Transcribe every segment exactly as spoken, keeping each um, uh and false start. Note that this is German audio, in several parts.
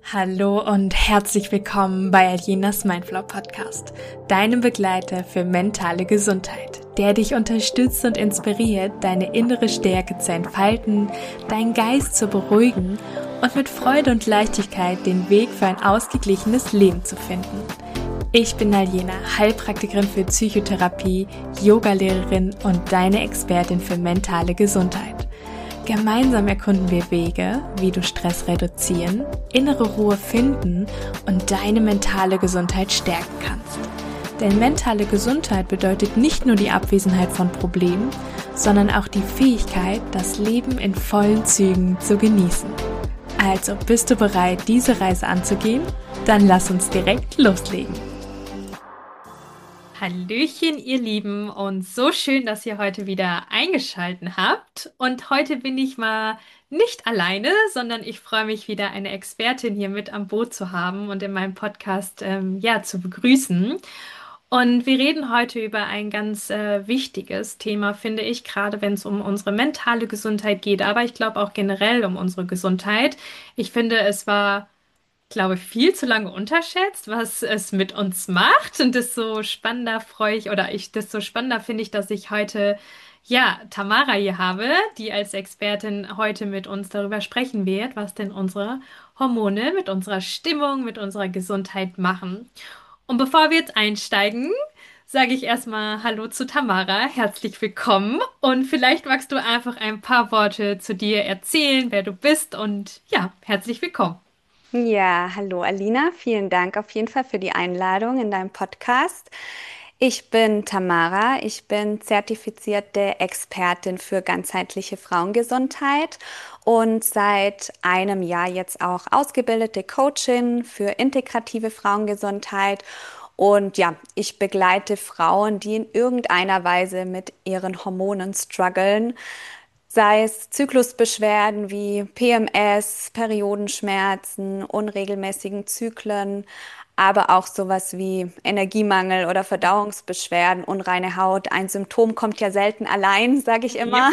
Hallo und herzlich willkommen bei Aljenas Mindflow Podcast, deinem Begleiter für mentale Gesundheit, der dich unterstützt und inspiriert, deine innere Stärke zu entfalten, deinen Geist zu beruhigen und mit Freude und Leichtigkeit den Weg für ein ausgeglichenes Leben zu finden. Ich bin Aljena, Heilpraktikerin für Psychotherapie, Yogalehrerin und deine Expertin für mentale Gesundheit. Gemeinsam erkunden wir Wege, wie du Stress reduzieren, innere Ruhe finden und deine mentale Gesundheit stärken kannst. Denn mentale Gesundheit bedeutet nicht nur die Abwesenheit von Problemen, sondern auch die Fähigkeit, das Leben in vollen Zügen zu genießen. Also, bist du bereit, diese Reise anzugehen? Dann lass uns direkt loslegen. Hallöchen, ihr Lieben, und so schön, dass ihr heute wieder eingeschaltet habt. Und heute bin ich mal nicht alleine, sondern ich freue mich wieder, eine Expertin hier mit am Boot zu haben und in meinem Podcast ähm, ja, zu begrüßen. Und wir reden heute über ein ganz äh, wichtiges Thema, finde ich, gerade wenn es um unsere mentale Gesundheit geht, aber ich glaube auch generell um unsere Gesundheit. Ich finde, es war glaube, viel zu lange unterschätzt, was es mit uns macht. Und desto spannender freue ich, oder ich, desto spannender finde ich, dass ich heute, ja, Tamara hier habe, die als Expertin heute mit uns darüber sprechen wird, was denn unsere Hormone mit unserer Stimmung, mit unserer Gesundheit machen. Und bevor wir jetzt einsteigen, sage ich erstmal Hallo zu Tamara, herzlich willkommen. Und vielleicht magst du einfach ein paar Worte zu dir erzählen, wer du bist und ja, herzlich willkommen. Ja, hallo Alina, vielen Dank auf jeden Fall für die Einladung in deinem Podcast. Ich bin Tamara, ich bin zertifizierte Expertin für ganzheitliche Frauengesundheit und seit einem Jahr jetzt auch ausgebildete Coachin für integrative Frauengesundheit. Und ja, ich begleite Frauen, die in irgendeiner Weise mit ihren Hormonen strugglen, sei es Zyklusbeschwerden wie P M S, Periodenschmerzen, unregelmäßigen Zyklen, aber auch sowas wie Energiemangel oder Verdauungsbeschwerden, unreine Haut. Ein Symptom kommt ja selten allein, sage ich immer. Yep.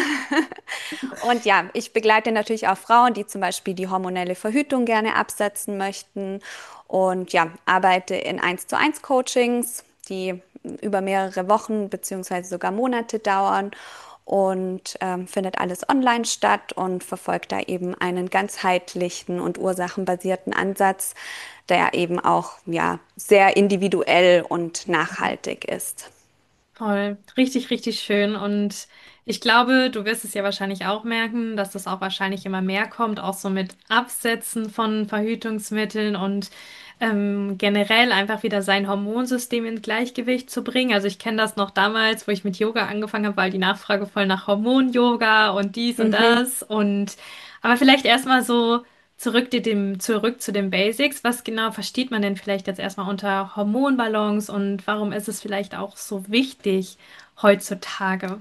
Und ja, ich begleite natürlich auch Frauen, die zum Beispiel die hormonelle Verhütung gerne absetzen möchten. Und ja, arbeite in eins zu eins Coachings, die über mehrere Wochen beziehungsweise sogar Monate dauern und ähm, findet alles online statt und verfolgt da eben einen ganzheitlichen und ursachenbasierten Ansatz, der eben auch ja sehr individuell und nachhaltig ist. Toll, richtig, richtig schön. Und ich glaube, du wirst es ja wahrscheinlich auch merken, dass das auch wahrscheinlich immer mehr kommt, auch so mit Absetzen von Verhütungsmitteln und ähm, generell einfach wieder sein Hormonsystem in Gleichgewicht zu bringen. Also ich kenne das noch damals, wo ich mit Yoga angefangen habe, weil die Nachfrage voll nach Hormon-Yoga und dies und Mhm. das. Und aber vielleicht erstmal so. Zurück, zu dem, zurück zu den Basics. Was genau versteht man denn vielleicht jetzt erstmal unter Hormonbalance und warum ist es vielleicht auch so wichtig heutzutage?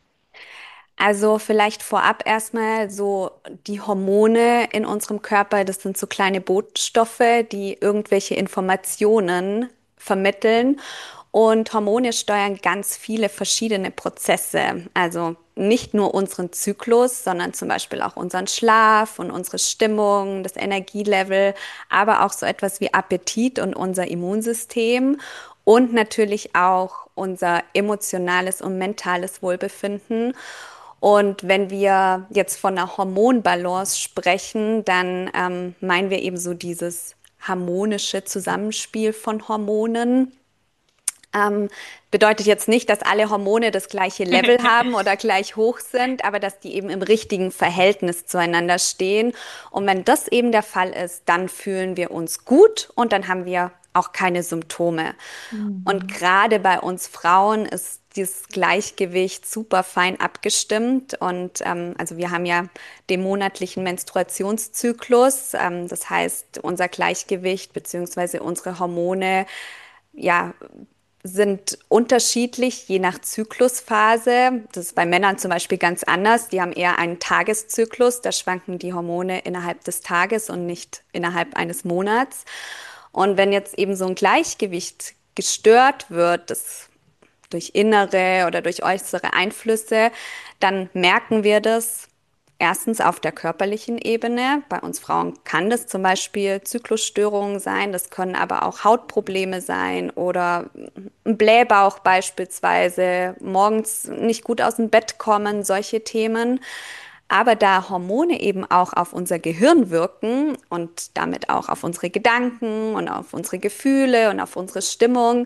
Also vielleicht vorab erstmal so die Hormone in unserem Körper, das sind so kleine Botenstoffe, die irgendwelche Informationen vermitteln. Und Hormone steuern ganz viele verschiedene Prozesse. Also nicht nur unseren Zyklus, sondern zum Beispiel auch unseren Schlaf und unsere Stimmung, das Energielevel, aber auch so etwas wie Appetit und unser Immunsystem und natürlich auch unser emotionales und mentales Wohlbefinden. Und wenn wir jetzt von einer Hormonbalance sprechen, dann ähm, meinen wir eben so dieses harmonische Zusammenspiel von Hormonen. Ähm, bedeutet jetzt nicht, dass alle Hormone das gleiche Level haben oder gleich hoch sind, aber dass die eben im richtigen Verhältnis zueinander stehen. Und wenn das eben der Fall ist, dann fühlen wir uns gut und dann haben wir auch keine Symptome. Und Mhm. gerade bei uns Frauen ist dieses Gleichgewicht super fein abgestimmt. Und ähm, also wir haben ja den monatlichen Menstruationszyklus. Ähm, das heißt, unser Gleichgewicht beziehungsweise unsere Hormone ja, sind unterschiedlich, je nach Zyklusphase. Das ist bei Männern zum Beispiel ganz anders. Die haben eher einen Tageszyklus. Da schwanken die Hormone innerhalb des Tages und nicht innerhalb eines Monats. Und wenn jetzt eben so ein Gleichgewicht gestört wird, das durch innere oder durch äußere Einflüsse, dann merken wir das Erstens auf der körperlichen Ebene. Bei uns Frauen kann das zum Beispiel Zyklusstörungen sein, das können aber auch Hautprobleme sein oder ein Blähbauch beispielsweise, morgens nicht gut aus dem Bett kommen, solche Themen. Aber da Hormone eben auch auf unser Gehirn wirken und damit auch auf unsere Gedanken und auf unsere Gefühle und auf unsere Stimmung,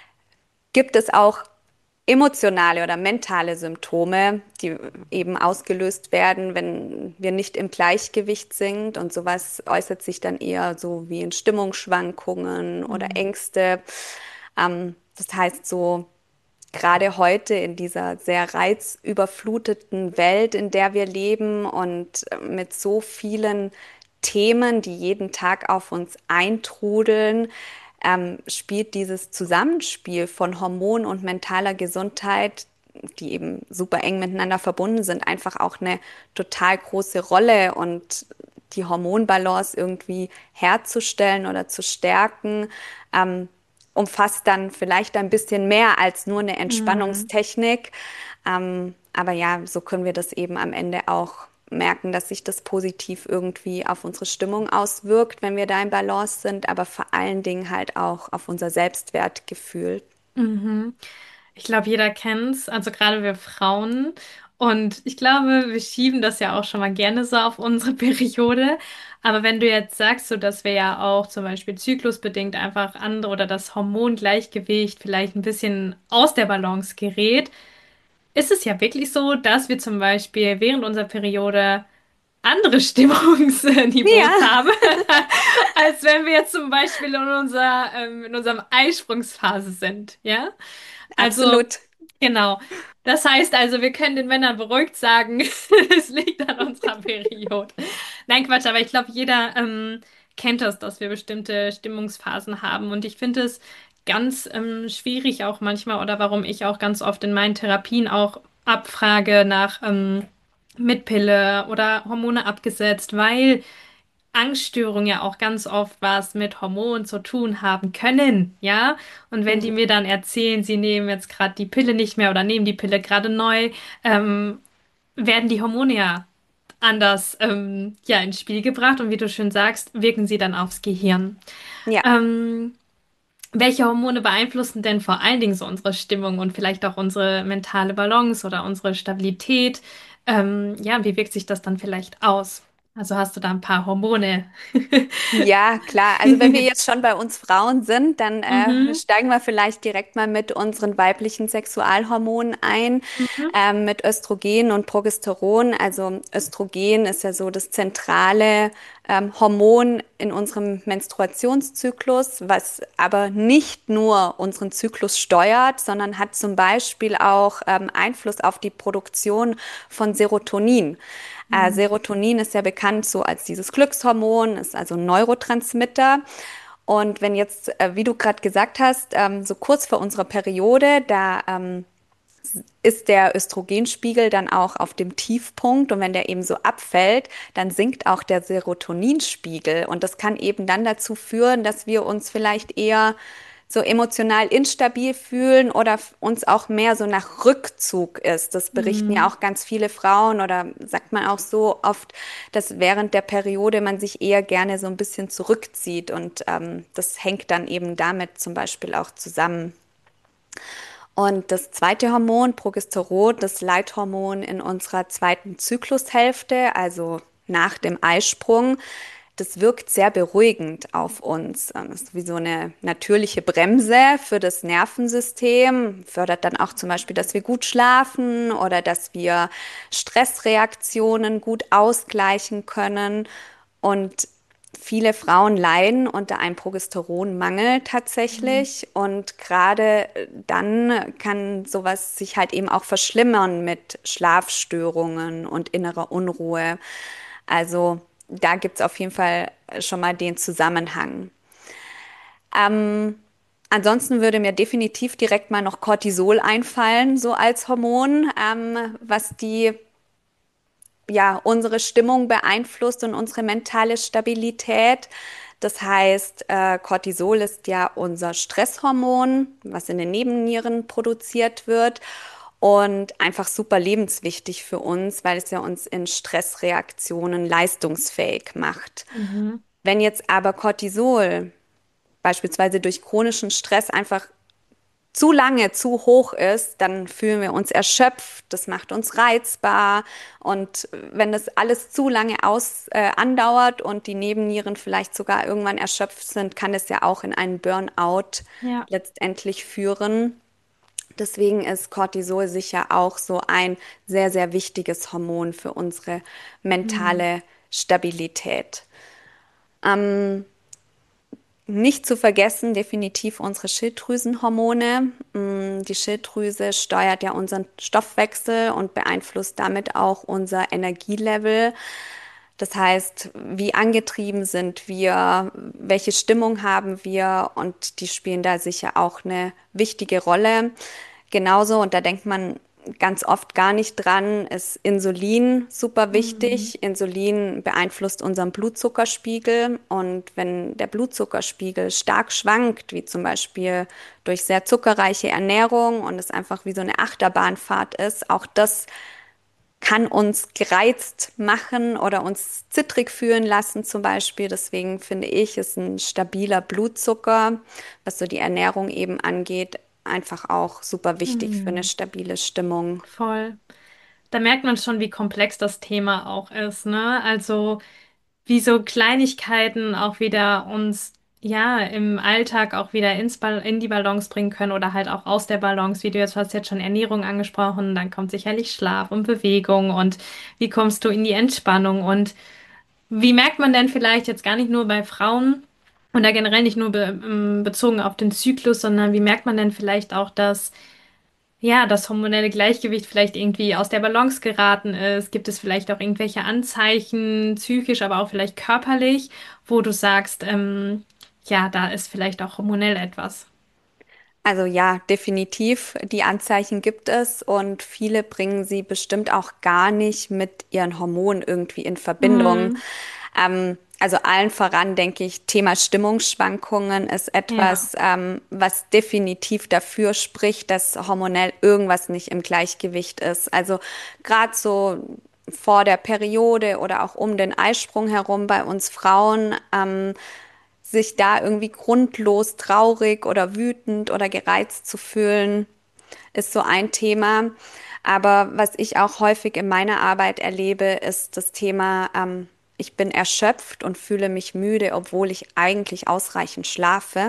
gibt es auch emotionale oder mentale Symptome, die eben ausgelöst werden, wenn wir nicht im Gleichgewicht sind. Und sowas äußert sich dann eher so wie in Stimmungsschwankungen oder Mhm. Ängste. Ähm, das heißt so, gerade heute in dieser sehr reizüberfluteten Welt, in der wir leben und mit so vielen Themen, die jeden Tag auf uns eintrudeln, ähm, spielt dieses Zusammenspiel von Hormon und mentaler Gesundheit, die eben super eng miteinander verbunden sind, einfach auch eine total große Rolle und die Hormonbalance irgendwie herzustellen oder zu stärken, ähm, umfasst dann vielleicht ein bisschen mehr als nur eine Mhm. Entspannungstechnik. Ähm, aber ja, so können wir das eben am Ende auch merken, dass sich das positiv irgendwie auf unsere Stimmung auswirkt, wenn wir da im Balance sind, aber vor allen Dingen halt auch auf unser Selbstwertgefühl. Mhm. Ich glaube, jeder kennt's, also gerade wir Frauen. Und ich glaube, wir schieben das ja auch schon mal gerne so auf unsere Periode. Aber wenn du jetzt sagst, so dass wir ja auch zum Beispiel zyklusbedingt einfach andere oder das Hormongleichgewicht vielleicht ein bisschen aus der Balance gerät, ist es ja wirklich so, dass wir zum Beispiel während unserer Periode andere Stimmungsniveaus Ja, haben, als wenn wir jetzt zum Beispiel in unserer, ähm, in unserem Eisprungsphase sind, ja? Also, absolut. genau. Das heißt also, wir können den Männern beruhigt sagen, es liegt an unserer Periode. Nein, Quatsch, aber ich glaube, jeder ähm, kennt das, dass wir bestimmte Stimmungsphasen haben. Und ich finde es ganz ähm, schwierig auch manchmal, oder warum ich auch ganz oft in meinen Therapien auch abfrage nach ähm, mit Pille oder Hormone abgesetzt, weil Angststörungen ja auch ganz oft was mit Hormonen zu tun haben können, ja? Und wenn die Mhm. mir dann erzählen, sie nehmen jetzt gerade die Pille nicht mehr oder nehmen die Pille gerade neu, ähm, werden die Hormone ja anders ähm, ja, ins Spiel gebracht und wie du schön sagst, wirken sie dann aufs Gehirn. Ja. Ähm, welche Hormone beeinflussen denn vor allen Dingen so unsere Stimmung und vielleicht auch unsere mentale Balance oder unsere Stabilität? Ähm, ja, wie wirkt sich das dann vielleicht aus? Also hast du da ein paar Hormone? Ja, klar. Also wenn wir jetzt schon bei uns Frauen sind, dann äh, Mhm, steigen wir vielleicht direkt mal mit unseren weiblichen Sexualhormonen ein, mhm, ähm, mit Östrogen und Progesteron. Also Östrogen ist ja so das zentrale ähm, Hormon in unserem Menstruationszyklus, was aber nicht nur unseren Zyklus steuert, sondern hat zum Beispiel auch ähm, Einfluss auf die Produktion von Serotonin. Äh, mhm, Serotonin ist ja bekannt so als dieses Glückshormon, ist also ein Neurotransmitter. Und wenn jetzt, äh, wie du gerade gesagt hast, ähm, so kurz vor unserer Periode, da ähm, ist der Östrogenspiegel dann auch auf dem Tiefpunkt und wenn der eben so abfällt, dann sinkt auch der Serotoninspiegel und das kann eben dann dazu führen, dass wir uns vielleicht eher so emotional instabil fühlen oder uns auch mehr so nach Rückzug ist. Das berichten ja mhm, auch ganz viele Frauen oder sagt man auch so oft, dass während der Periode man sich eher gerne so ein bisschen zurückzieht und ähm, das hängt dann eben damit zum Beispiel auch zusammen. Und das zweite Hormon, Progesteron, das Leithormon in unserer zweiten Zyklushälfte, also nach dem Eisprung, das wirkt sehr beruhigend auf uns. Ähm, Das ist wie so eine natürliche Bremse für das Nervensystem, fördert dann auch zum Beispiel, dass wir gut schlafen oder dass wir Stressreaktionen gut ausgleichen können. Und viele Frauen leiden unter einem Progesteronmangel mhm, tatsächlich und gerade dann kann sowas sich halt eben auch verschlimmern mit Schlafstörungen und innerer Unruhe. Also da gibt's auf jeden Fall schon mal den Zusammenhang. Ähm, Ansonsten würde mir definitiv direkt mal noch Cortisol einfallen, so als Hormon, ähm, was die ja, unsere Stimmung beeinflusst und unsere mentale Stabilität. Das heißt, äh, Cortisol ist ja unser Stresshormon, was in den Nebennieren produziert wird. und einfach super lebenswichtig für uns, weil es ja uns in Stressreaktionen leistungsfähig macht. Mhm. Wenn jetzt aber Cortisol beispielsweise durch chronischen Stress einfach zu lange zu hoch ist, dann fühlen wir uns erschöpft, das macht uns reizbar. Und wenn das alles zu lange aus, äh, andauert und die Nebennieren vielleicht sogar irgendwann erschöpft sind, kann es ja auch in einen Burnout Ja. letztendlich führen. Deswegen ist Cortisol sicher auch so ein sehr, sehr wichtiges Hormon für unsere Mhm. mentale Stabilität. Ähm, Nicht zu vergessen, definitiv unsere Schilddrüsenhormone. Mm, Die Schilddrüse steuert ja unseren Stoffwechsel und beeinflusst damit auch unser Energielevel. Das heißt, wie angetrieben sind wir, welche Stimmung haben wir und die spielen da sicher auch eine wichtige Rolle. Genauso, und da denkt man ganz oft gar nicht dran, ist Insulin super Mhm. wichtig. Insulin beeinflusst unseren Blutzuckerspiegel und wenn der Blutzuckerspiegel stark schwankt, wie zum Beispiel durch sehr zuckerreiche Ernährung und es einfach wie so eine Achterbahnfahrt ist, auch das kann uns gereizt machen oder uns zittrig fühlen lassen zum Beispiel. Deswegen finde ich, ist ein stabiler Blutzucker, was so die Ernährung eben angeht, einfach auch super wichtig für eine Mhm. stabile Stimmung. Voll. Da merkt man schon, wie komplex das Thema auch ist, ne? Also wie so Kleinigkeiten auch wieder uns ja im Alltag auch wieder ins Bal in die Balance bringen können oder halt auch aus der Balance, wie du jetzt hast jetzt schon Ernährung angesprochen, dann kommt sicherlich Schlaf und Bewegung und wie kommst du in die Entspannung und wie merkt man denn vielleicht jetzt gar nicht nur bei Frauen oder generell nicht nur be ähm, bezogen auf den Zyklus, sondern wie merkt man denn vielleicht auch, dass ja, das hormonelle Gleichgewicht vielleicht irgendwie aus der Balance geraten ist? Gibt es vielleicht auch irgendwelche Anzeichen, psychisch, aber auch vielleicht körperlich, wo du sagst, ähm, ja, da ist vielleicht auch hormonell etwas. Also ja, definitiv. Die Anzeichen gibt es und viele bringen sie bestimmt auch gar nicht mit ihren Hormonen irgendwie in Verbindung. Hm, Ähm, also allen voran denke ich, Thema Stimmungsschwankungen ist ja. etwas, ähm, was definitiv dafür spricht, dass hormonell irgendwas nicht im Gleichgewicht ist. Also gerade so vor der Periode oder auch um den Eisprung herum bei uns Frauen. Ähm, sich da irgendwie grundlos traurig oder wütend oder gereizt zu fühlen, ist so ein Thema. Aber was ich auch häufig in meiner Arbeit erlebe, ist das Thema, ähm, ich bin erschöpft und fühle mich müde, obwohl ich eigentlich ausreichend schlafe.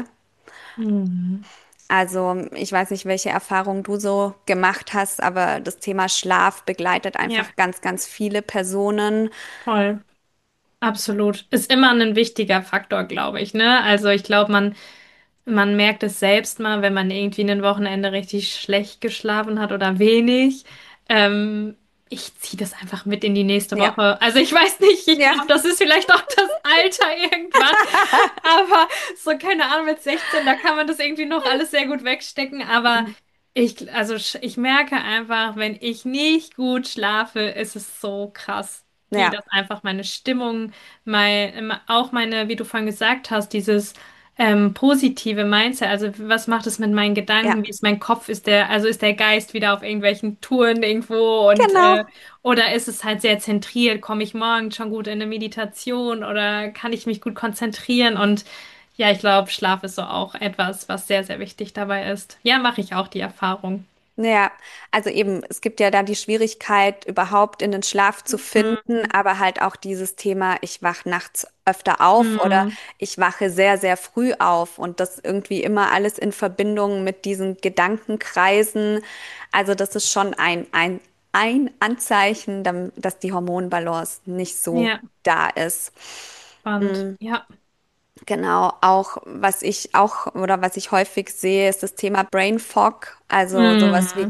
Hm, Also ich weiß nicht, welche Erfahrungen du so gemacht hast, aber das Thema Schlaf begleitet ja, einfach ganz, ganz viele Personen. voll. Absolut. Ist immer ein wichtiger Faktor, glaube ich, ne? Also ich glaube, man Man merkt es selbst mal, wenn man irgendwie ein Wochenende richtig schlecht geschlafen hat oder wenig. Ähm, Ich ziehe das einfach mit in die nächste Ja, Woche. Also ich weiß nicht, ich ja. glaube, das ist vielleicht auch das Alter irgendwann. Aber so, keine Ahnung, mit sechzehn, da kann man das irgendwie noch alles sehr gut wegstecken. Aber ich, also sch- ich merke einfach, wenn ich nicht gut schlafe, ist es so krass, wie Ja, das einfach meine Stimmung, mein, auch meine, wie du vorhin gesagt hast, dieses ähm, positive Mindset. Also was macht es mit meinen ja, Gedanken? Wie ist mein Kopf? Ist der, also ist der Geist wieder auf irgendwelchen Touren irgendwo und genau. äh, oder ist es halt sehr zentriert? Komme ich morgen schon gut in eine Meditation oder kann ich mich gut konzentrieren? Und ja, ich glaube, Schlaf ist so auch etwas, was sehr, sehr wichtig dabei ist. Ja, mache ich auch die Erfahrung. Ja, also eben, es gibt ja da die Schwierigkeit, überhaupt in den Schlaf zu finden, Mhm. aber halt auch dieses Thema, ich wach nachts öfter auf oder Mhm. ich wache sehr, sehr früh auf und das irgendwie immer alles in Verbindung mit diesen Gedankenkreisen. Also das ist schon ein, ein, ein Anzeichen, dam- dass die Hormonbalance nicht so Ja, da ist. spannend. Mm. Ja. Genau, auch was ich auch oder was ich häufig sehe, ist das Thema Brain Fog, also sowas wie Mhm.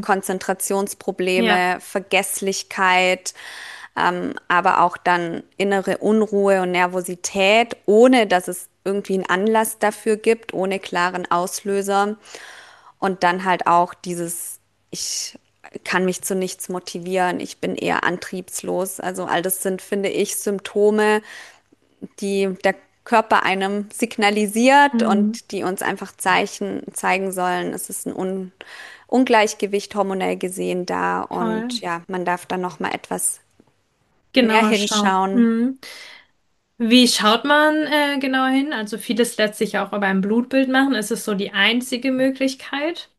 Ja. Konzentrationsprobleme, Vergesslichkeit, ähm, aber auch dann innere Unruhe und Nervosität, ohne dass es irgendwie einen Anlass dafür gibt, ohne klaren Auslöser. Und dann halt auch dieses, ich kann mich zu nichts motivieren, ich bin eher antriebslos. Also all das sind, finde ich, Symptome, die der Körper einem signalisiert Mhm. und die uns einfach Zeichen zeigen sollen, es ist ein un, Ungleichgewicht hormonell gesehen da und Voll. ja, man darf dann noch mal etwas mehr Genauer schauen. hinschauen. Mhm. Wie schaut man äh, genauer hin? Also vieles lässt sich ja auch über ein Blutbild machen. Ist es so die einzige Möglichkeit?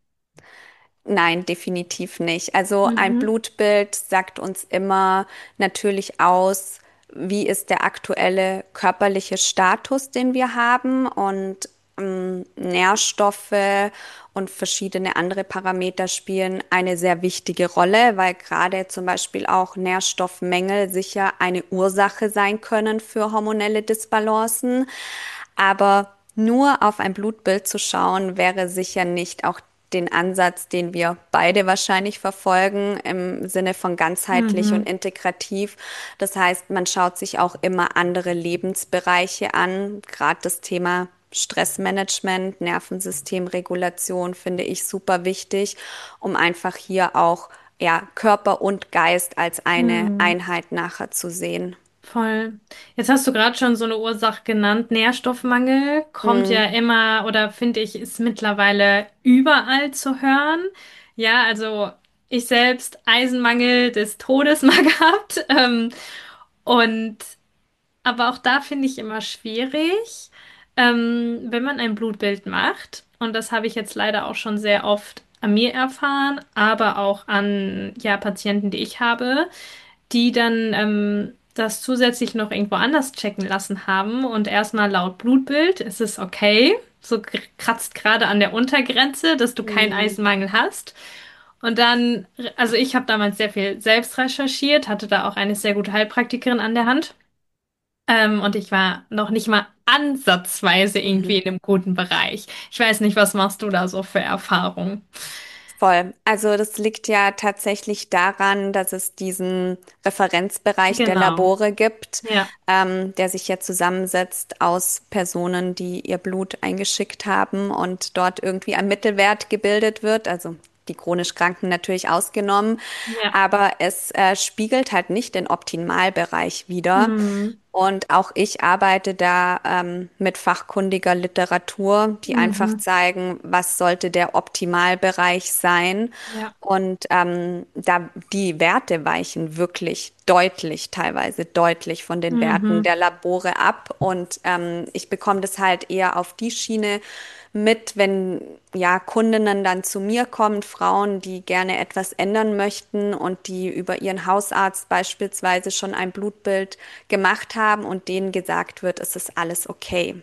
Nein, definitiv nicht. Also ein Mhm. Blutbild sagt uns immer natürlich aus, wie ist der aktuelle körperliche Status, den wir haben und ähm, Nährstoffe und verschiedene andere Parameter spielen eine sehr wichtige Rolle, weil gerade zum Beispiel auch Nährstoffmängel sicher eine Ursache sein können für hormonelle Disbalancen. Aber nur auf ein Blutbild zu schauen, wäre sicher nicht auch den Ansatz, den wir beide wahrscheinlich verfolgen, im Sinne von ganzheitlich und Mhm. integrativ. Das heißt, man schaut sich auch immer andere Lebensbereiche an. Gerade das Thema Stressmanagement, Nervensystemregulation finde ich super wichtig, um einfach hier auch ja, Körper und Geist als eine Mhm. Einheit nachher zu sehen. Voll. Jetzt hast du gerade schon so eine Ursache genannt. Nährstoffmangel kommt ja Mm, immer oder finde ich, ist mittlerweile überall zu hören. Ja, also ich selbst Eisenmangel des Todes mal gehabt. Ähm, und aber auch da finde ich immer schwierig, ähm, wenn man ein Blutbild macht. Und das habe ich jetzt leider auch schon sehr oft an mir erfahren, aber auch an ja, Patienten, die ich habe, die dann ähm, das zusätzlich noch irgendwo anders checken lassen haben. Und erstmal laut Blutbild ist es okay. So gr- kratzt gerade an der Untergrenze, dass du keinen mm, Eisenmangel hast. Und dann, also ich habe damals sehr viel selbst recherchiert, hatte da auch eine sehr gute Heilpraktikerin an der Hand. Ähm, und ich war noch nicht mal ansatzweise irgendwie mhm. in einem guten Bereich. Ich weiß nicht, was machst du da so für Erfahrungen? Voll. Also das liegt ja tatsächlich daran, dass es diesen Referenzbereich der Genau. Labore gibt, Ja. ähm, der sich ja zusammensetzt aus Personen, die ihr Blut eingeschickt haben und dort irgendwie ein Mittelwert gebildet wird. Also die chronisch Kranken natürlich ausgenommen, Ja. aber es äh, spiegelt halt nicht den Optimalbereich wider. Mhm. Und auch ich arbeite da ähm, mit fachkundiger Literatur, die einfach Mhm. zeigen, was sollte der Optimalbereich sein. Ja. Und ähm, da die Werte weichen wirklich deutlich, teilweise deutlich von den Werten Mhm. der Labore ab. Und ähm, ich bekomme das halt eher auf die Schiene mit, wenn ja Kundinnen dann zu mir kommen, Frauen, die gerne etwas ändern möchten und die über ihren Hausarzt beispielsweise schon ein Blutbild gemacht haben und denen gesagt wird, es ist alles okay.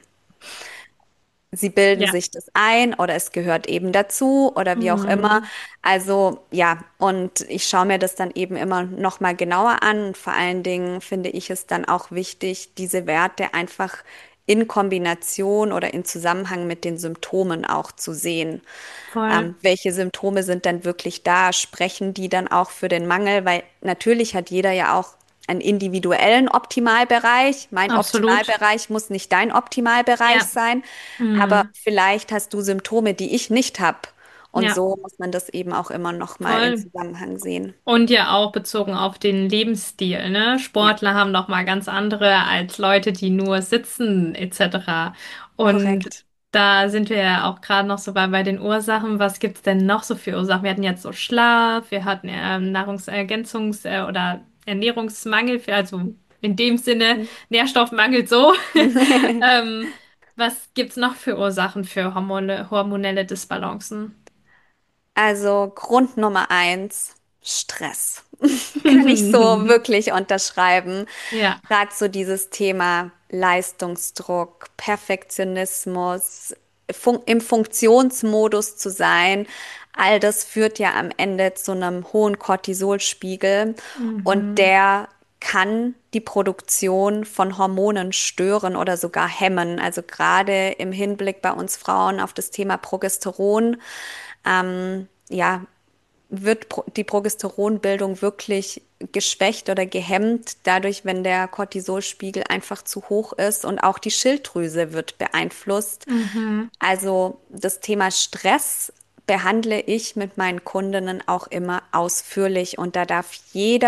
Sie bilden Ja. sich das ein oder es gehört eben dazu oder wie auch immer. Mhm. Also ja, und ich schaue mir das dann eben immer noch mal genauer an. Und vor allen Dingen finde ich es dann auch wichtig, diese Werte einfach in Kombination oder in Zusammenhang mit den Symptomen auch zu sehen. Voll. Ähm, welche Symptome sind dann wirklich da? Sprechen die dann auch für den Mangel? Weil natürlich hat jeder ja auch einen individuellen Optimalbereich. Mein Absolut. Optimalbereich muss nicht dein Optimalbereich Ja. sein, aber Mhm. vielleicht hast du Symptome, die ich nicht habe. Und Ja. so muss man das eben auch immer noch mal in Voll. Zusammenhang sehen. Und ja auch bezogen auf den Lebensstil, ne? Ja, Sportler haben noch mal ganz andere als Leute, die nur sitzen et cetera. Und korrekt. da sind wir ja auch gerade noch so bei, bei den Ursachen. Was gibt's denn noch so für Ursachen? Wir hatten jetzt so Schlaf, wir hatten ähm, Nahrungsergänzungs- äh, oder Ernährungsmangel, für, also in dem Sinne Nährstoffmangel so. Ähm, was gibt's noch für Ursachen für Hormone, hormonelle Disbalancen? Also Grund Nummer eins, Stress. Kann ich so wirklich unterschreiben. Ja. Gerade so dieses Thema Leistungsdruck, Perfektionismus, fun im Funktionsmodus zu sein, all das führt ja am Ende zu einem hohen Cortisolspiegel und Mhm. der kann die Produktion von Hormonen stören oder sogar hemmen. Also gerade im Hinblick bei uns Frauen auf das Thema Progesteron, ähm, ja, wird pro- die Progesteronbildung wirklich geschwächt oder gehemmt, dadurch, wenn der Cortisolspiegel einfach zu hoch ist und auch die Schilddrüse wird beeinflusst. Mhm. Also das Thema Stress behandle ich mit meinen Kundinnen auch immer ausführlich und da darf jeder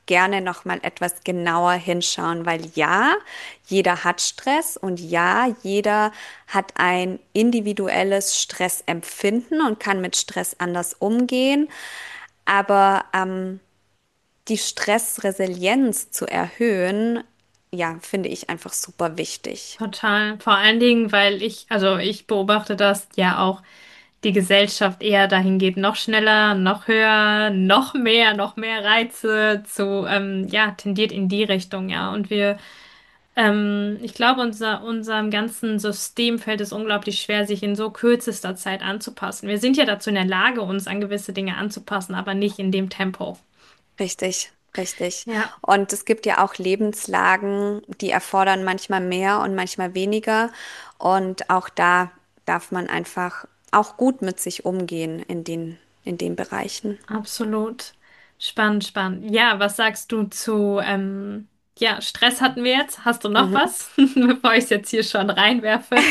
gerne noch mal etwas genauer hinschauen, weil ja, jeder hat Stress und ja, jeder hat ein individuelles Stressempfinden und kann mit Stress anders umgehen. Aber ähm, die Stressresilienz zu erhöhen, ja, finde ich einfach super wichtig. Total. Vor allen Dingen, weil ich, also ich beobachte, dass ja auch die Gesellschaft eher dahin geht, noch schneller, noch höher, noch mehr, noch mehr Reize zu, ähm, ja, tendiert in die Richtung, ja. Und wir, ähm, ich glaube, unser, unserem ganzen System fällt es unglaublich schwer, sich in so kürzester Zeit anzupassen. Wir sind ja dazu in der Lage, uns an gewisse Dinge anzupassen, aber nicht in dem Tempo. Richtig, richtig. Ja, Und es gibt ja auch Lebenslagen, die erfordern manchmal mehr und manchmal weniger. Und auch da darf man einfach auch gut mit sich umgehen in den, in den Bereichen. absolut. Spannend, spannend. Ja, was sagst du zu, ähm, ja, Stress hatten wir jetzt. Hast du noch Mhm. was, bevor ich es jetzt hier schon reinwerfe?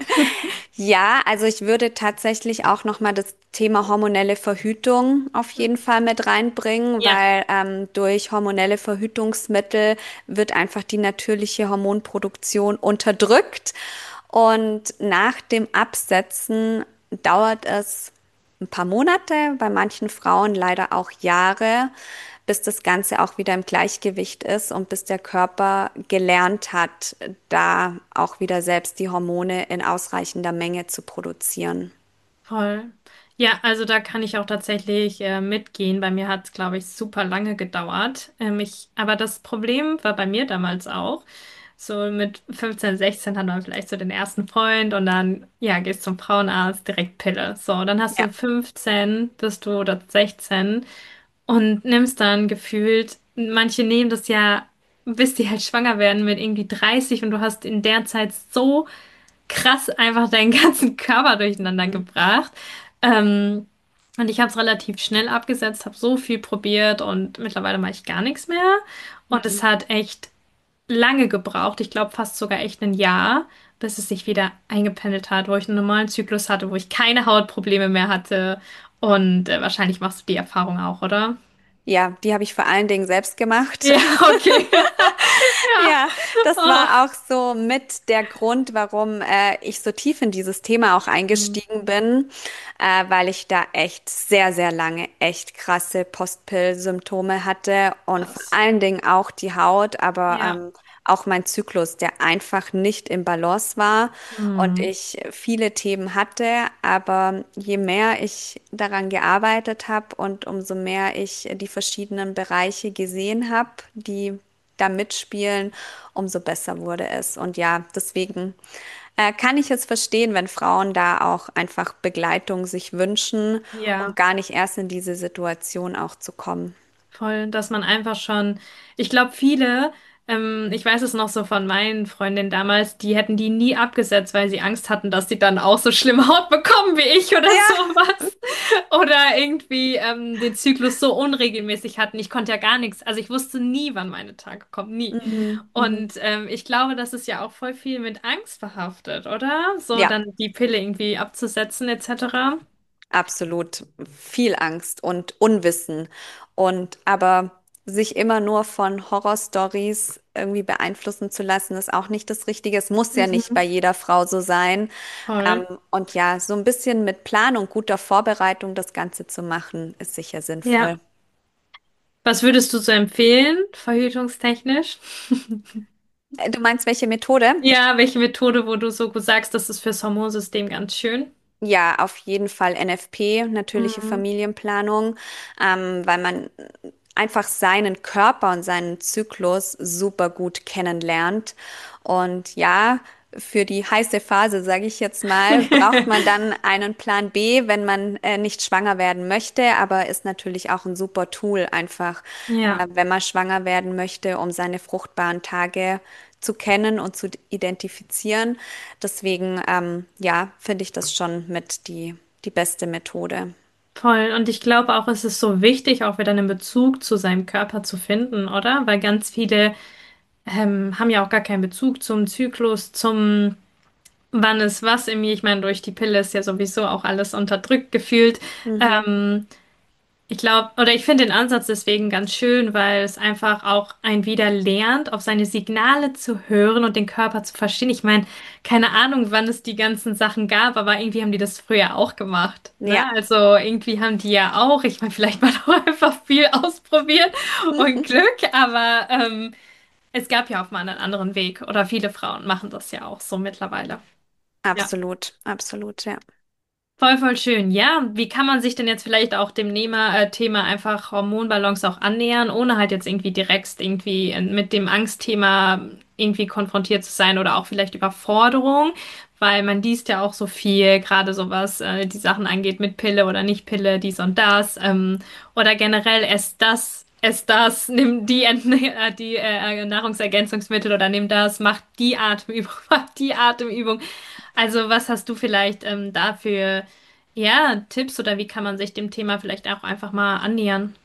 Ja, also ich würde tatsächlich auch noch mal das Thema hormonelle Verhütung auf jeden Fall mit reinbringen, Ja, weil ähm, durch hormonelle Verhütungsmittel wird einfach die natürliche Hormonproduktion unterdrückt. Und nach dem Absetzen dauert es ein paar Monate, bei manchen Frauen leider auch Jahre, bis das Ganze auch wieder im Gleichgewicht ist und bis der Körper gelernt hat, da auch wieder selbst die Hormone in ausreichender Menge zu produzieren. voll. Ja, also da kann ich auch tatsächlich äh, mitgehen. Bei mir hat es, glaube ich, super lange gedauert. Ähm, ich, aber das Problem war bei mir damals auch. So mit fünfzehn, sechzehn hat man vielleicht so den ersten Freund und dann, ja, gehst zum Frauenarzt, direkt Pille. So, dann hast Ja. du fünfzehn, bist du oder sechzehn und nimmst dann gefühlt, manche nehmen das ja, bis die halt schwanger werden mit irgendwie dreißig und du hast in der Zeit so krass einfach deinen ganzen Körper durcheinander Mhm. gebracht. Ähm, und ich habe es relativ schnell abgesetzt, habe so viel probiert und mittlerweile mache ich gar nichts mehr. Und es Mhm. hat echt lange gebraucht, ich glaube fast sogar echt ein Jahr, bis es sich wieder eingependelt hat, wo ich einen normalen Zyklus hatte, wo ich keine Hautprobleme mehr hatte. Und äh, wahrscheinlich machst du die Erfahrung auch, oder? Ja, die habe ich vor allen Dingen selbst gemacht. Ja, okay. Ja. Ja, das Oh. war auch so mit der Grund, warum äh, ich so tief in dieses Thema auch Hm, eingestiegen bin, äh, weil ich da echt sehr, sehr lange echt krasse Postpill-Symptome hatte und vor krass. allen Dingen auch die Haut, aber Ja. ähm, auch mein Zyklus, der einfach nicht im Balance war und Hm. ich viele Themen hatte, aber je mehr ich daran gearbeitet habe und umso mehr ich die verschiedenen Bereiche gesehen habe, die da mitspielen, umso besser wurde es. Und ja, deswegen äh, kann ich es verstehen, wenn Frauen da auch einfach Begleitung sich wünschen, um Ja. gar nicht erst in diese Situation auch zu kommen. Voll, dass man einfach schon, ich glaube, viele, ähm, ich weiß es noch so von meinen Freundinnen damals, die hätten die nie abgesetzt, weil sie Angst hatten, dass sie dann auch so schlimme Haut bekommen wie ich oder Ja. sowas. Oder irgendwie ähm, den Zyklus so unregelmäßig hatten. Ich konnte ja gar nichts, also ich wusste nie, wann meine Tage kommen, nie. Mhm, mhm. Und ähm, ich glaube, das ist ja auch voll viel mit Angst verhaftet, oder? So Ja, dann die Pille irgendwie abzusetzen, et cetera. absolut. Viel Angst und Unwissen. Und aber sich immer nur von Horrorstories irgendwie beeinflussen zu lassen, ist auch nicht das Richtige. Es muss ja nicht bei Mhm. jeder Frau so sein. Voll. Ähm, und ja, so ein bisschen mit Plan und guter Vorbereitung das Ganze zu machen, ist sicher Ja. sinnvoll. Was würdest du so empfehlen, verhütungstechnisch? Äh, Du meinst, welche Methode? Ja, welche Methode, wo du so sagst, das ist fürs Hormonsystem ganz schön? Ja, auf jeden Fall N F P, natürliche Mhm. Familienplanung, ähm, weil man einfach seinen Körper und seinen Zyklus super gut kennenlernt. Und ja, für die heiße Phase, sage ich jetzt mal, braucht man dann einen Plan B, wenn man äh, nicht schwanger werden möchte, aber ist natürlich auch ein super Tool einfach, Ja, äh, wenn man schwanger werden möchte, um seine fruchtbaren Tage zu kennen und zu identifizieren. Deswegen, ähm, ja, finde ich das schon mit die, die beste Methode. voll. Und ich glaube auch, es ist so wichtig, auch wieder einen Bezug zu seinem Körper zu finden, oder? Weil ganz viele ähm, haben ja auch gar keinen Bezug zum Zyklus, zum wann ist was in mir. Ich meine, durch die Pille ist ja sowieso auch alles unterdrückt gefühlt. Mhm. Ähm, Ich glaube, oder ich finde den Ansatz deswegen ganz schön, weil es einfach auch ein wieder lernt, auf seine Signale zu hören und den Körper zu verstehen. Ich meine, keine Ahnung, wann es die ganzen Sachen gab, aber irgendwie haben die das früher auch gemacht. Ne? Ja. Also irgendwie haben die ja auch, ich meine, vielleicht mal auch einfach viel ausprobiert und Glück, aber ähm, es gab ja auch mal einen anderen Weg oder viele Frauen machen das ja auch so mittlerweile. Ja. Absolut, absolut, ja. Voll, voll schön. Ja, wie kann man sich denn jetzt vielleicht auch dem Thema, äh, Thema einfach Hormonbalance auch annähern, ohne halt jetzt irgendwie direkt irgendwie äh, mit dem Angstthema irgendwie konfrontiert zu sein oder auch vielleicht Überforderung, weil man liest ja auch so viel, gerade so was äh, die Sachen angeht mit Pille oder nicht Pille, dies und das, ähm, oder generell ess das, ess das, nimm die, Ent äh, die äh, Nahrungsergänzungsmittel oder nimm das, mach die Atemübung, mach die Atemübung. Also, was hast du vielleicht ähm, dafür, ja, Tipps oder wie kann man sich dem Thema vielleicht auch einfach mal annähern?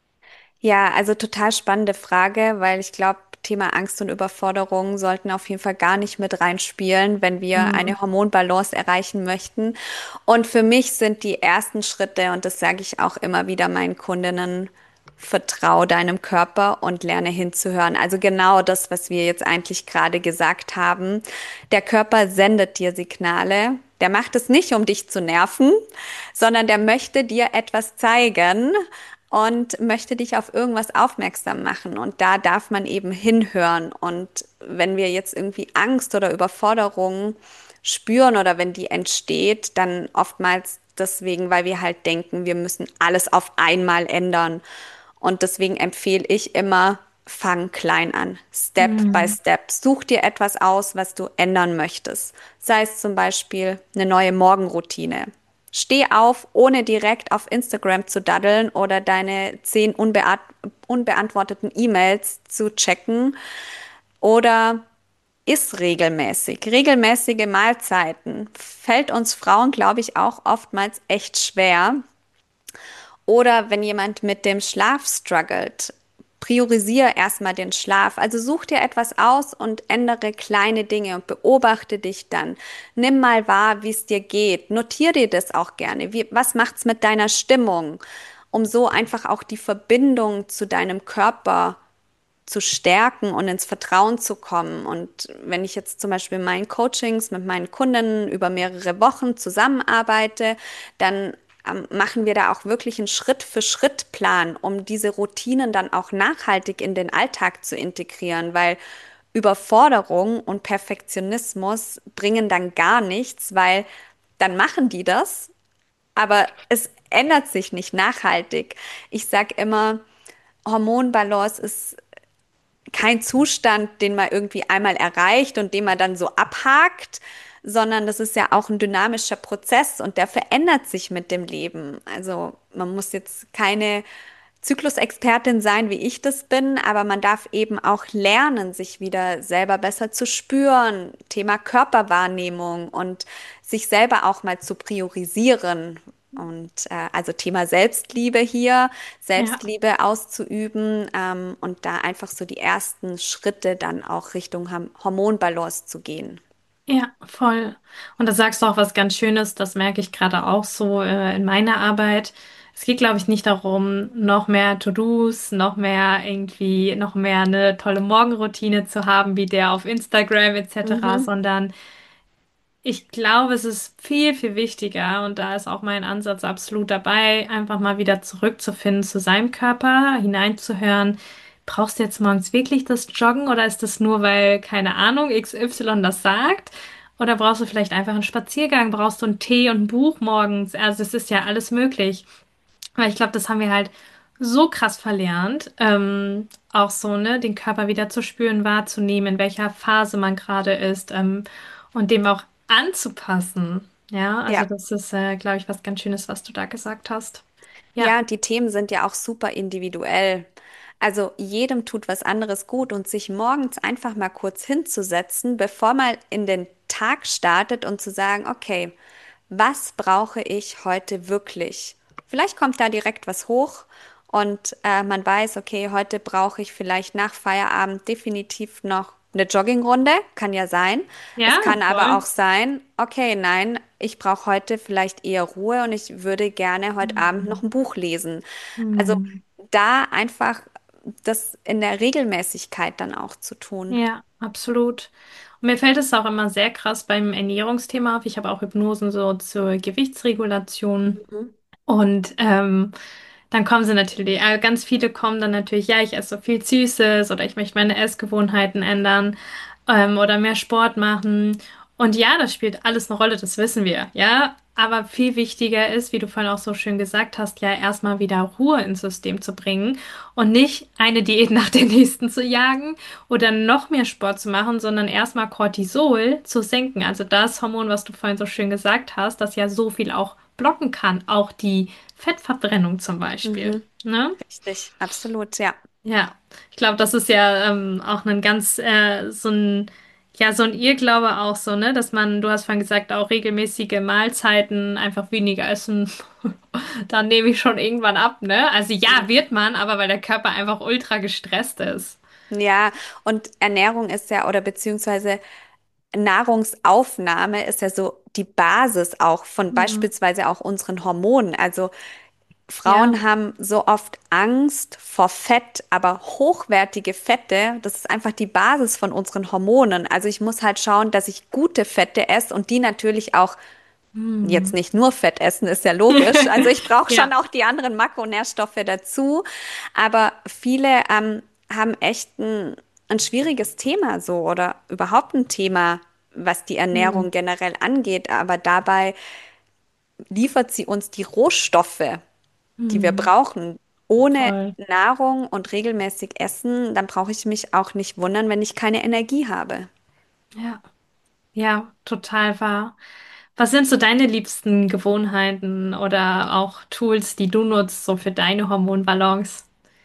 Ja, also total spannende Frage, weil ich glaube, Thema Angst und Überforderung sollten auf jeden Fall gar nicht mit reinspielen, wenn wir Mhm. eine Hormonbalance erreichen möchten. Und für mich sind die ersten Schritte, und das sage ich auch immer wieder meinen Kundinnen, vertrau deinem Körper und lerne hinzuhören. Also genau das, was wir jetzt eigentlich gerade gesagt haben. Der Körper sendet dir Signale. Der macht es nicht, um dich zu nerven, sondern der möchte dir etwas zeigen und möchte dich auf irgendwas aufmerksam machen. Und da darf man eben hinhören. Und wenn wir jetzt irgendwie Angst oder Überforderung spüren oder wenn die entsteht, dann oftmals deswegen, weil wir halt denken, wir müssen alles auf einmal ändern. Und deswegen empfehle ich immer, fang klein an, Step by Mhm. Step. Such dir etwas aus, was du ändern möchtest. Sei es zum Beispiel eine neue Morgenroutine. Steh auf, ohne direkt auf Instagram zu daddeln oder deine zehn unbeant unbeantworteten E-Mails zu checken. Oder iss regelmäßig. Regelmäßige Mahlzeiten fällt uns Frauen, glaube ich, auch oftmals echt schwer. Oder wenn jemand mit dem Schlaf struggelt, priorisiere erstmal den Schlaf. Also such dir etwas aus und ändere kleine Dinge und beobachte dich dann. Nimm mal wahr, wie es dir geht. Notiere dir das auch gerne. Wie, was macht's mit deiner Stimmung? Um so einfach auch die Verbindung zu deinem Körper zu stärken und ins Vertrauen zu kommen. Und wenn ich jetzt zum Beispiel in meinen Coachings mit meinen Kunden über mehrere Wochen zusammenarbeite, dann ähm, machen wir da auch wirklich einen Schritt-für-Schritt-Plan, um diese Routinen dann auch nachhaltig in den Alltag zu integrieren, weil Überforderung und Perfektionismus bringen dann gar nichts, weil dann machen die das, aber es ändert sich nicht nachhaltig. Ich sage immer, Hormonbalance ist kein Zustand, den man irgendwie einmal erreicht und den man dann so abhakt, sondern das ist ja auch ein dynamischer Prozess und der verändert sich mit dem Leben. Also man muss jetzt keine Zyklusexpertin sein, wie ich das bin, aber man darf eben auch lernen, sich wieder selber besser zu spüren, Thema Körperwahrnehmung und sich selber auch mal zu priorisieren. Und äh, also Thema Selbstliebe hier, Ja. Selbstliebe auszuüben ähm, und da einfach so die ersten Schritte dann auch Richtung Ham- Hormonbalance zu gehen. Ja, voll. Und da sagst du auch was ganz Schönes, das merke ich gerade auch so äh, in meiner Arbeit. Es geht, glaube ich, nicht darum, noch mehr To-Dos, noch mehr irgendwie, noch mehr eine tolle Morgenroutine zu haben, wie der auf Instagram et cetera, Mhm. sondern ich glaube, es ist viel, viel wichtiger und da ist auch mein Ansatz absolut dabei, einfach mal wieder zurückzufinden zu seinem Körper, hineinzuhören. Brauchst du jetzt morgens wirklich das Joggen oder ist das nur, weil, keine Ahnung, X Y das sagt? Oder brauchst du vielleicht einfach einen Spaziergang? Brauchst du einen Tee und ein Buch morgens? Also es ist ja alles möglich. Weil ich glaube, das haben wir halt so krass verlernt, ähm, auch so, ne, den Körper wieder zu spüren, wahrzunehmen, in welcher Phase man gerade ist, ähm, und dem auch anzupassen. Ja, also Ja. das ist, äh, glaube ich, was ganz Schönes, was du da gesagt hast. Ja, Ja, die Themen sind ja auch super individuell. Also jedem tut was anderes gut und sich morgens einfach mal kurz hinzusetzen, bevor man in den Tag startet und zu sagen, okay, was brauche ich heute wirklich? Vielleicht kommt da direkt was hoch und äh, man weiß, okay, heute brauche ich vielleicht nach Feierabend definitiv noch eine Joggingrunde, kann ja sein. Es Ja, kann aber voll. auch sein, okay, nein, ich brauche heute vielleicht eher Ruhe und ich würde gerne heute Abend noch Mhm. ein Buch lesen. Also Mhm. da einfach das in der Regelmäßigkeit dann auch zu tun. Ja, absolut. Und mir fällt es auch immer sehr krass beim Ernährungsthema auf. Ich habe auch Hypnosen so zur Gewichtsregulation. Mhm. Und ähm, dann kommen sie natürlich, äh, ganz viele kommen dann natürlich, ja, ich esse so viel Süßes oder ich möchte meine Essgewohnheiten ändern ähm, oder mehr Sport machen. Und ja, das spielt alles eine Rolle, das wissen wir, ja. Aber viel wichtiger ist, wie du vorhin auch so schön gesagt hast, ja, erstmal wieder Ruhe ins System zu bringen und nicht eine Diät nach der nächsten zu jagen oder noch mehr Sport zu machen, sondern erstmal Cortisol zu senken. Also das Hormon, was du vorhin so schön gesagt hast, das ja so viel auch blocken kann, auch die Fettverbrennung zum Beispiel. Mhm. Ne? Richtig, absolut, ja. Ja, ich glaube, das ist ja ähm, auch ein ganz äh, so ein ja so ein Irrglaube auch so, ne, dass man, du hast vorhin gesagt, auch regelmäßige Mahlzeiten einfach weniger essen, dann nehme ich schon irgendwann ab, ne? Also ja, Ja. wird man, aber weil der Körper einfach ultra gestresst ist. Ja, und Ernährung ist ja, oder beziehungsweise Nahrungsaufnahme ist ja so die Basis auch von Mhm. beispielsweise auch unseren Hormonen. Also Ja. Frauen haben so oft Angst vor Fett, aber hochwertige Fette, das ist einfach die Basis von unseren Hormonen. Also ich muss halt schauen, dass ich gute Fette esse und die natürlich auch jetzt Mhm. nicht nur Fett essen, ist ja logisch. Also ich brauche schon Ja. auch die anderen Makronährstoffe dazu. Aber viele ähm, haben echt ein, ein schwieriges Thema so oder überhaupt ein Thema, was die Mhm. Ernährung generell angeht. Aber dabei liefert sie uns die Rohstoffe, die wir Mhm. brauchen. Ohne Voll. Nahrung und regelmäßig Essen, dann brauche ich mich auch nicht wundern, wenn ich keine Energie habe. Ja. Ja, total wahr. Was sind so deine liebsten Gewohnheiten oder auch Tools, die du nutzt, so für deine Hormonbalance?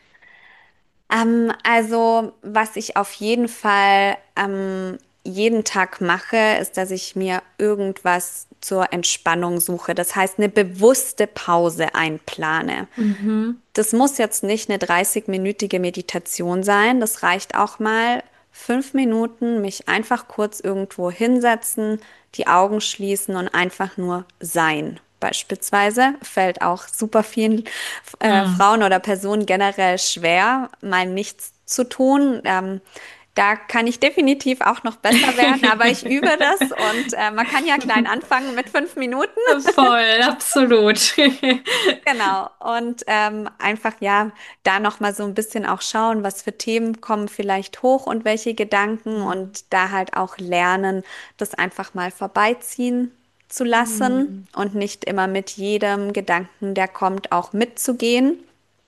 Ähm, also, was ich auf jeden Fall ähm, jeden Tag mache, ist, dass ich mir irgendwas zur Entspannung suche. Das heißt, eine bewusste Pause einplane. Mhm. Das muss jetzt nicht eine dreißig-minütige Meditation sein. Das reicht auch mal fünf Minuten, mich einfach kurz irgendwo hinsetzen, die Augen schließen und einfach nur sein. Beispielsweise fällt auch super vielen äh, Mhm. Frauen oder Personen generell schwer, mal nichts zu tun. Ähm, da kann ich definitiv auch noch besser werden, aber ich übe das und äh, man kann ja klein anfangen mit fünf Minuten. Voll, absolut. Genau. Und ähm, einfach ja, da noch mal so ein bisschen auch schauen, was für Themen kommen vielleicht hoch und welche Gedanken Mhm. und da halt auch lernen, das einfach mal vorbeiziehen zu lassen Mhm. und nicht immer mit jedem Gedanken, der kommt, auch mitzugehen.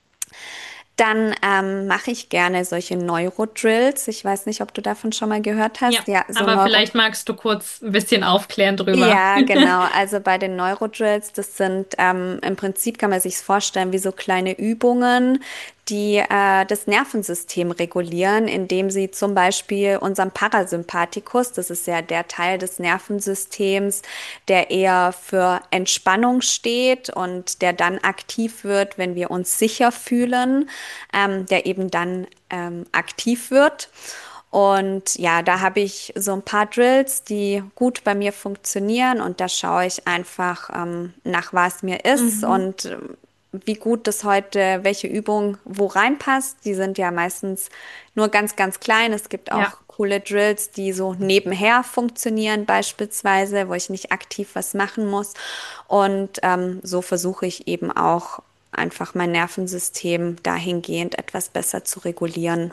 Dann ähm, mache ich gerne solche Neurodrills. Ich weiß nicht, ob du davon schon mal gehört Ja, hast. Ja, so aber Neuro. vielleicht magst du kurz ein bisschen aufklären drüber. Ja, genau. Also bei den Neurodrills, das sind ähm, im Prinzip kann man sich vorstellen wie so kleine Übungen, die äh, das Nervensystem regulieren, indem sie zum Beispiel unseren Parasympathikus, das ist ja der Teil des Nervensystems, der eher für Entspannung steht und der dann aktiv wird, wenn wir uns sicher fühlen, ähm, der eben dann ähm, aktiv wird. Und ja, da habe ich so ein paar Drills, die gut bei mir funktionieren und da schaue ich einfach ähm, nach, was mir ist Mhm. und ähm, wie gut das heute, welche Übung wo reinpasst. Die sind ja meistens nur ganz, ganz klein. Es gibt Ja. auch coole Drills, die so nebenher funktionieren, beispielsweise, wo ich nicht aktiv was machen muss. Und ähm, so versuche ich eben auch einfach mein Nervensystem dahingehend etwas besser zu regulieren.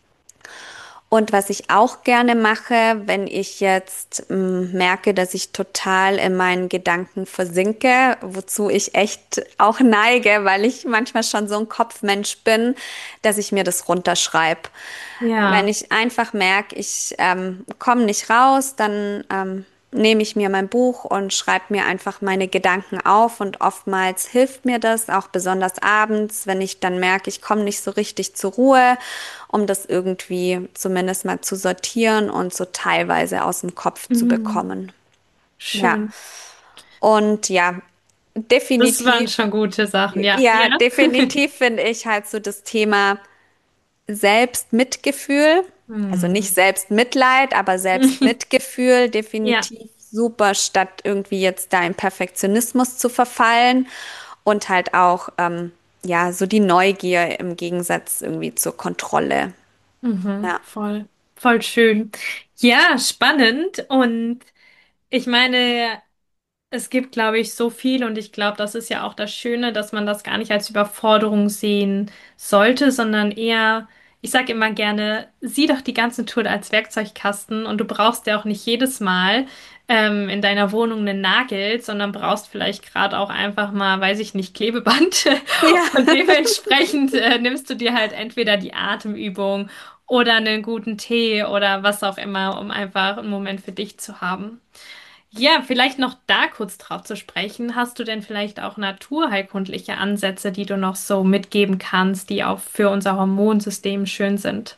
Und was ich auch gerne mache, wenn ich jetzt ähm, merke, dass ich total in meinen Gedanken versinke, wozu ich echt auch neige, weil ich manchmal schon so ein Kopfmensch bin, dass ich mir das runterschreibe. Wenn Ja. ich einfach merke, ich ähm, komme nicht raus, dann ähm, nehme ich mir mein Buch und schreibe mir einfach meine Gedanken auf. Und oftmals hilft mir das, auch besonders abends, wenn ich dann merke, ich komme nicht so richtig zur Ruhe, um das irgendwie zumindest mal zu sortieren und so teilweise aus dem Kopf zu Mhm. bekommen. Ja, Schön. und ja, Das waren definitiv, schon gute Sachen. Ja. ja, Ja. definitiv finde ich halt so das Thema Selbstmitgefühl. Also nicht Hm. Selbstmitleid, aber Selbstmitgefühl Ja. definitiv super, statt irgendwie jetzt da in Perfektionismus zu verfallen und halt auch, ähm, ja, so die Neugier im Gegensatz irgendwie zur Kontrolle. Mhm. Ja. Voll, voll schön. Ja, spannend. Und ich meine, es gibt, glaube ich, so viel und ich glaube, das ist ja auch das Schöne, dass man das gar nicht als Überforderung sehen sollte, sondern eher, ich sage immer gerne, sieh doch die ganze Tour als Werkzeugkasten und du brauchst ja auch nicht jedes Mal ähm, in deiner Wohnung einen Nagel, sondern brauchst vielleicht gerade auch einfach mal, weiß ich nicht, Klebeband Ja, und dementsprechend äh, nimmst du dir halt entweder die Atemübung oder einen guten Tee oder was auch immer, um einfach einen Moment für dich zu haben. Ja, vielleicht noch da kurz drauf zu sprechen. Hast du denn vielleicht auch naturheilkundliche Ansätze, die du noch so mitgeben kannst, die auch für unser Hormonsystem schön sind?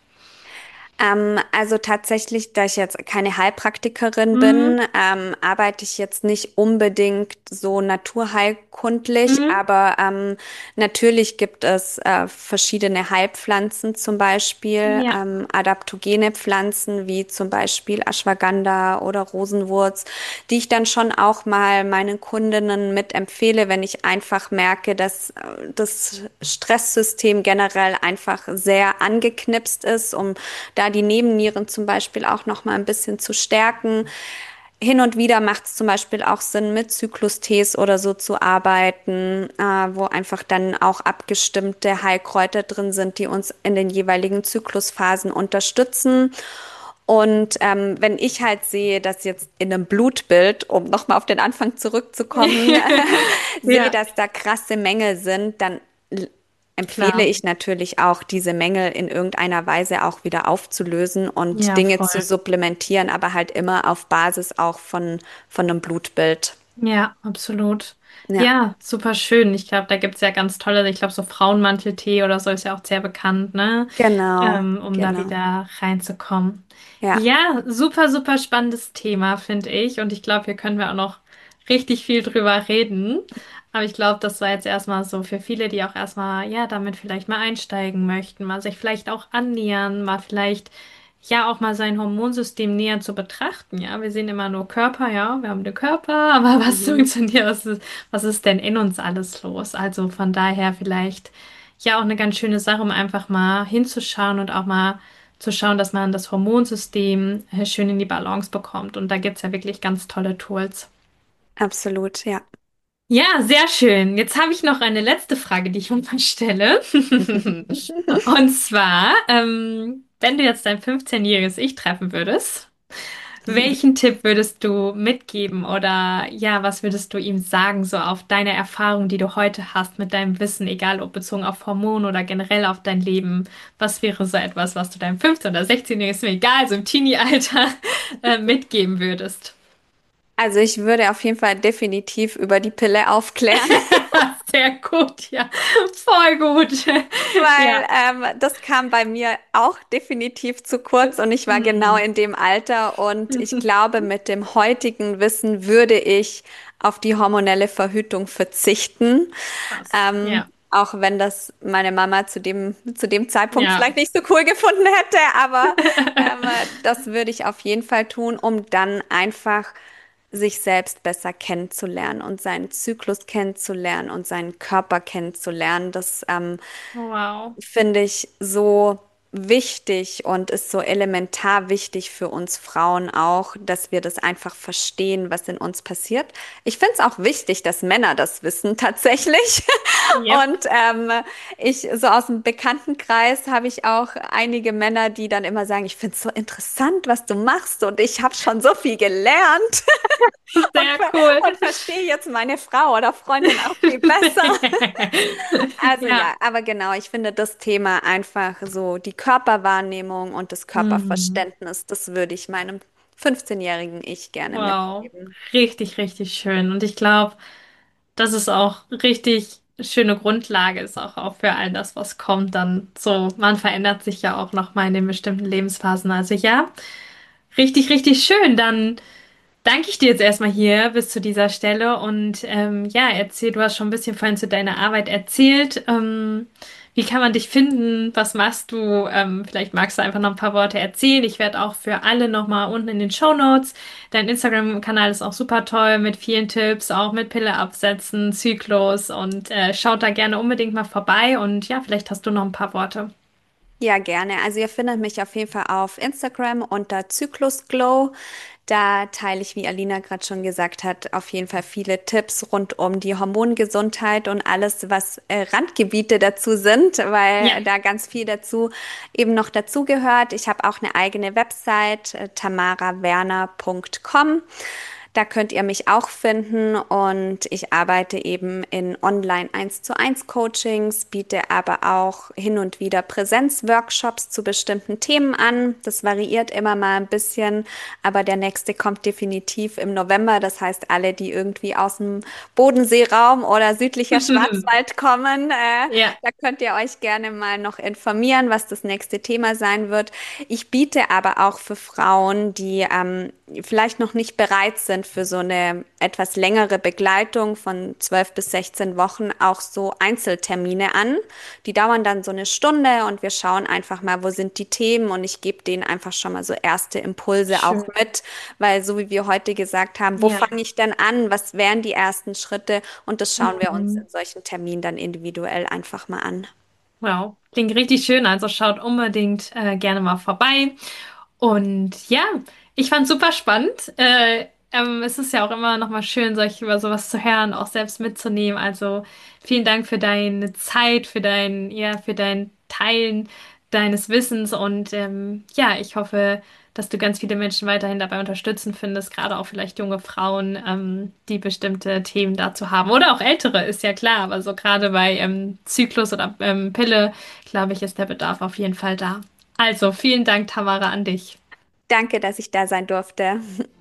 Ähm, also tatsächlich, da ich jetzt keine Heilpraktikerin Mhm. bin, ähm, arbeite ich jetzt nicht unbedingt so naturheilkundlich, Mhm. aber ähm, natürlich gibt es äh, verschiedene Heilpflanzen, zum Beispiel Ja, ähm, adaptogene Pflanzen wie zum Beispiel Ashwagandha oder Rosenwurz, die ich dann schon auch mal meinen Kundinnen mitempfehle, wenn ich einfach merke, dass äh, das Stresssystem generell einfach sehr angeknipst ist, um da die Nebennieren zum Beispiel auch noch mal ein bisschen zu stärken. Hin und wieder macht es zum Beispiel auch Sinn, mit Zyklustees oder so zu arbeiten, äh, wo einfach dann auch abgestimmte Heilkräuter drin sind, die uns in den jeweiligen Zyklusphasen unterstützen. Und ähm, wenn ich halt sehe, dass jetzt in einem Blutbild, um nochmal auf den Anfang zurückzukommen, sehe, ja, dass da krasse Mängel sind, dann l- empfehle klar. ich natürlich auch, diese Mängel in irgendeiner Weise auch wieder aufzulösen und Ja, Dinge voll. zu supplementieren, aber halt immer auf Basis auch von, von einem Blutbild. Ja, absolut. Ja, Ja, super schön. Ich glaube, da gibt es ja ganz tolle, ich glaube, so Frauenmanteltee oder so ist ja auch sehr bekannt, ne? genau, Ähm, um da genau. wieder reinzukommen. Ja, Ja, super, super spannendes Thema, finde ich. Und ich glaube, hier können wir auch noch richtig viel drüber reden. Aber ich glaube, das war jetzt erstmal so für viele, die auch erstmal, ja, damit vielleicht mal einsteigen möchten, mal sich vielleicht auch annähern, mal vielleicht ja auch mal sein Hormonsystem näher zu betrachten. Ja, wir sehen immer nur Körper, ja, wir haben den Körper, aber was mhm. funktioniert, was ist, was ist denn in uns alles los? Also von daher vielleicht ja auch eine ganz schöne Sache, um einfach mal hinzuschauen und auch mal zu schauen, dass man das Hormonsystem äh, schön in die Balance bekommt. Und da gibt's ja wirklich ganz tolle Tools. Absolut, ja. Ja, sehr schön. Jetzt habe ich noch eine letzte Frage, die ich uns stelle. Und zwar, ähm, wenn du jetzt dein fünfzehn-jähriges Ich treffen würdest, welchen Tipp würdest du mitgeben oder ja, was würdest du ihm sagen, so auf deine Erfahrung, die du heute hast mit deinem Wissen, egal ob bezogen auf Hormone oder generell auf dein Leben? Was wäre so etwas, was du deinem fünfzehn- oder sechzehn-jährigen, ist mir egal, so im Teenie-Alter, äh, mitgeben würdest? Also ich würde auf jeden Fall definitiv über die Pille aufklären. Sehr gut, ja, voll gut. Weil Ja. ähm, das kam bei mir auch definitiv zu kurz und ich war genau Hm. in dem Alter und ich glaube, mit dem heutigen Wissen würde ich auf die hormonelle Verhütung verzichten. Krass. Ähm, Ja, auch wenn das meine Mama zu dem, zu dem Zeitpunkt ja. vielleicht nicht so cool gefunden hätte, aber ähm, das würde ich auf jeden Fall tun, um dann einfach sich selbst besser kennenzulernen und seinen Zyklus kennenzulernen und seinen Körper kennenzulernen. Das ähm, Wow. finde ich so wichtig und ist so elementar wichtig für uns Frauen auch, dass wir das einfach verstehen, was in uns passiert. Ich finde es auch wichtig, dass Männer das wissen tatsächlich. Yep. Und ähm, ich, so aus dem Bekanntenkreis habe ich auch einige Männer, die dann immer sagen, ich finde es so interessant, was du machst und ich habe schon so viel gelernt und, Sehr ver cool. und verstehe jetzt meine Frau oder Freundin auch viel besser. Also Ja. ja, aber genau, ich finde das Thema einfach so die Körperwahrnehmung und das Hm. Körperverständnis, das würde ich meinem fünfzehn-jährigen Ich gerne Wow. mitgeben. Richtig, richtig schön. Und ich glaube, das ist auch richtig schöne Grundlage, ist auch, auch für all das, was kommt. Dann so, man verändert sich ja auch noch mal in den bestimmten Lebensphasen. Also ja, richtig, richtig schön. Dann danke ich dir jetzt erstmal hier bis zu dieser Stelle und ähm, ja, erzähl, du hast schon ein bisschen vorhin zu deiner Arbeit erzählt. Ähm, Wie kann man dich finden? Was machst du? Ähm, vielleicht magst du einfach noch ein paar Worte erzählen. Ich werde auch für alle nochmal unten in den Shownotes. Dein Instagram-Kanal ist auch super toll mit vielen Tipps, auch mit Pille absetzen, Zyklus und äh, schaut da gerne unbedingt mal vorbei. Und ja, vielleicht hast du noch ein paar Worte. Ja, gerne. Also ihr findet mich auf jeden Fall auf Instagram unter Zyklus Glow. Da teile ich, wie Alina gerade schon gesagt hat, auf jeden Fall viele Tipps rund um die Hormongesundheit und alles, was äh, Randgebiete dazu sind, Ja, weil da ganz viel dazu eben noch dazugehört. Ich habe auch eine eigene Website, äh, tamara werner punkt com. Da könnt ihr mich auch finden und ich arbeite eben in Online eins zu eins Coachings, biete aber auch hin und wieder Präsenzworkshops zu bestimmten Themen an. Das variiert immer mal ein bisschen, aber der nächste kommt definitiv im November. Das heißt, alle, die irgendwie aus dem Bodenseeraum oder südlicher Schwarzwald kommen, äh, ja. da könnt ihr euch gerne mal noch informieren, was das nächste Thema sein wird. Ich biete aber auch für Frauen, die ähm, vielleicht noch nicht bereit sind für so eine etwas längere Begleitung von zwölf bis sechzehn Wochen, auch so Einzeltermine an. Die dauern dann so eine Stunde und wir schauen einfach mal, wo sind die Themen und ich gebe denen einfach schon mal so erste Impulse auch Schön. mit, weil so wie wir heute gesagt haben, wo Ja. fange ich denn an? Was wären die ersten Schritte? Und das schauen wir uns Mhm. in solchen Terminen dann individuell einfach mal an. Wow, klingt richtig schön. Also schaut unbedingt äh, gerne mal vorbei. Und ja, ich fand super spannend. Äh, ähm, es ist ja auch immer noch mal schön, solch über sowas zu hören, auch selbst mitzunehmen. Also vielen Dank für deine Zeit, für dein, ja, für dein Teilen deines Wissens und ähm, ja, ich hoffe, dass du ganz viele Menschen weiterhin dabei unterstützen findest, gerade auch vielleicht junge Frauen, ähm, die bestimmte Themen dazu haben oder auch ältere, ist ja klar, aber so gerade bei ähm, Zyklus oder ähm, Pille, glaube ich, ist der Bedarf auf jeden Fall da. Also vielen Dank, Tamara, an dich. Danke, dass ich da sein durfte.